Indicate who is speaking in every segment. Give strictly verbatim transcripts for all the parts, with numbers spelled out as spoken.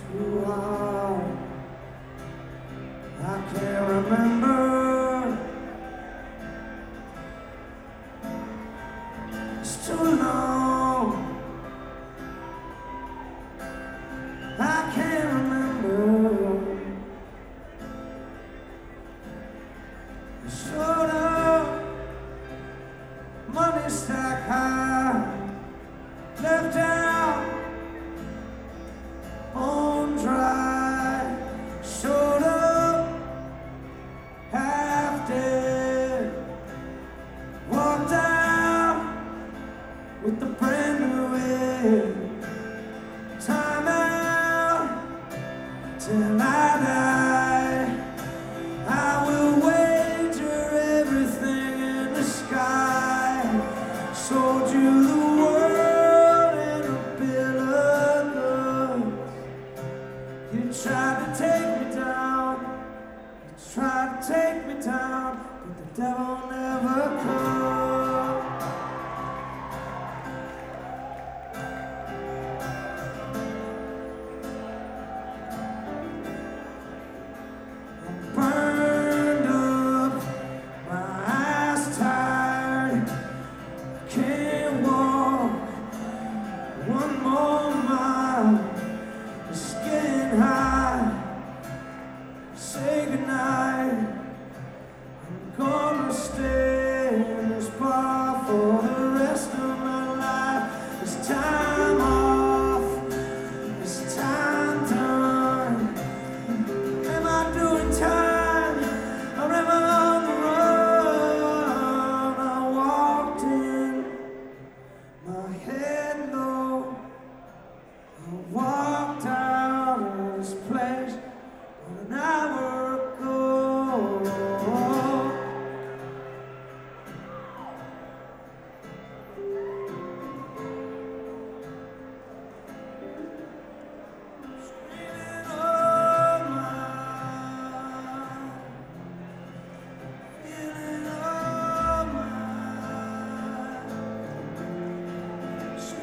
Speaker 1: too hard. I can't remember. It's too long. I can't remember. I showed up, money stack high, left out on dry. Showed up half dead, walked out with the brand new head. Time out till I die. I will wager everything in the sky. Sold you the world in a bill of goods. You tried to take me down. You tried to take me down, but the devil never could. Burned up, my eyes tired. Can't walk one more mile. It's getting high. Say goodnight. I'm gonna stay in this bar for the rest of my life. It's time off. It's time done. Am I doing time, or am I on the run? I walked in, my head low. I walked out of this place about an hour ago. Screaming, oh my, feeling oh my.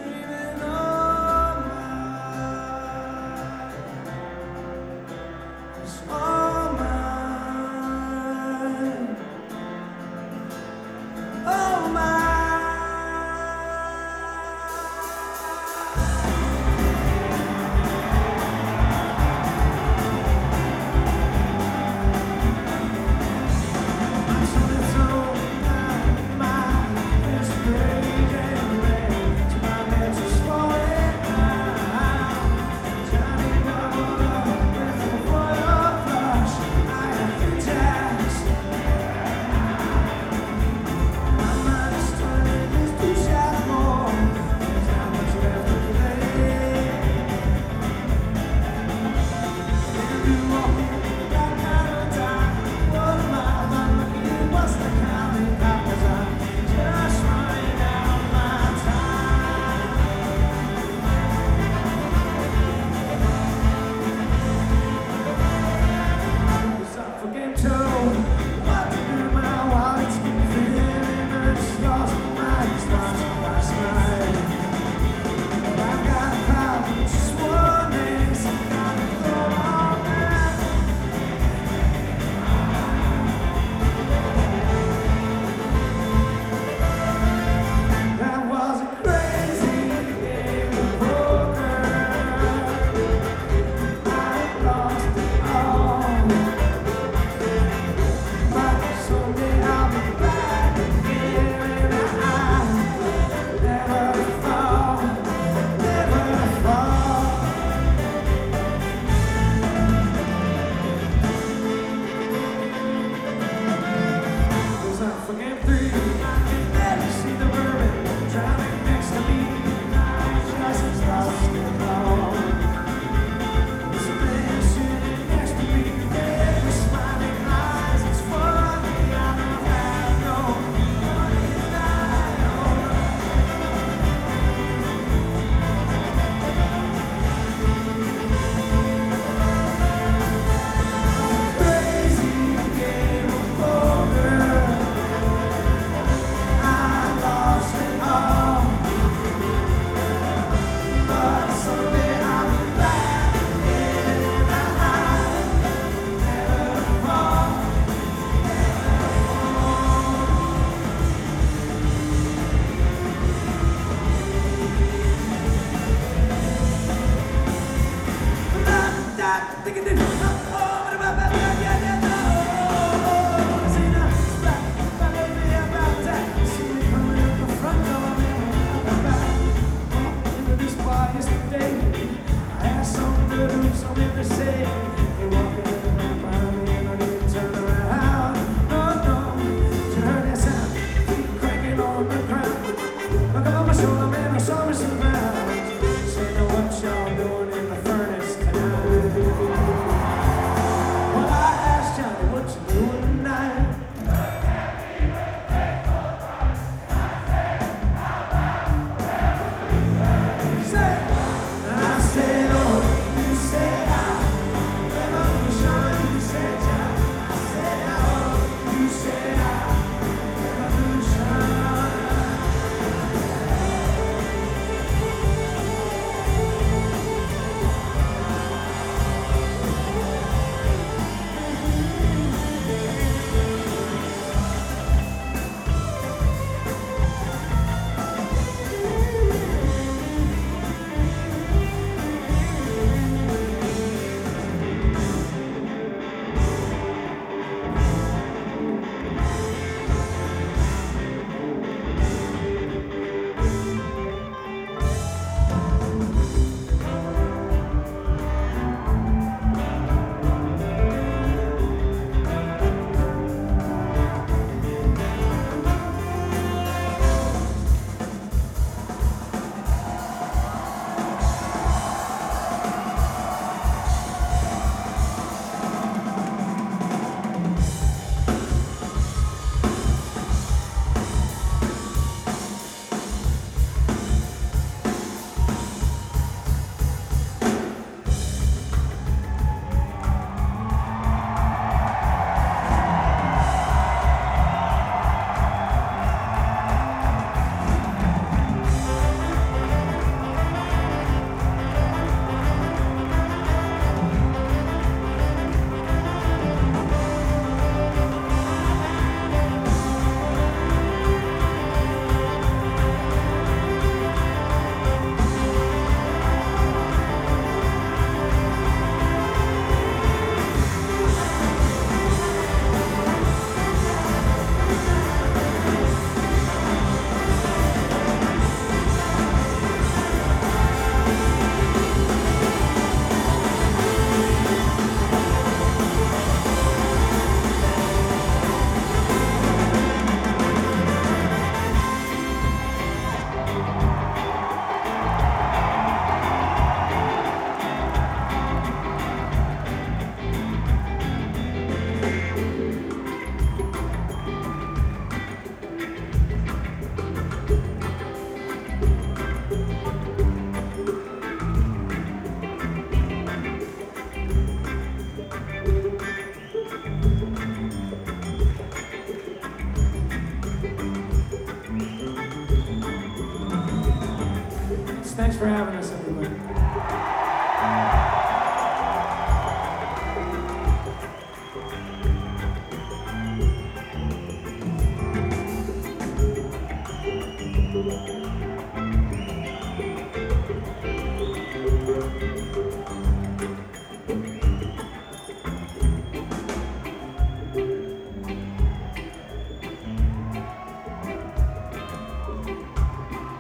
Speaker 1: Thanks for having us, everybody.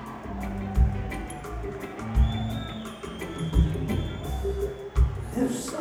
Speaker 1: If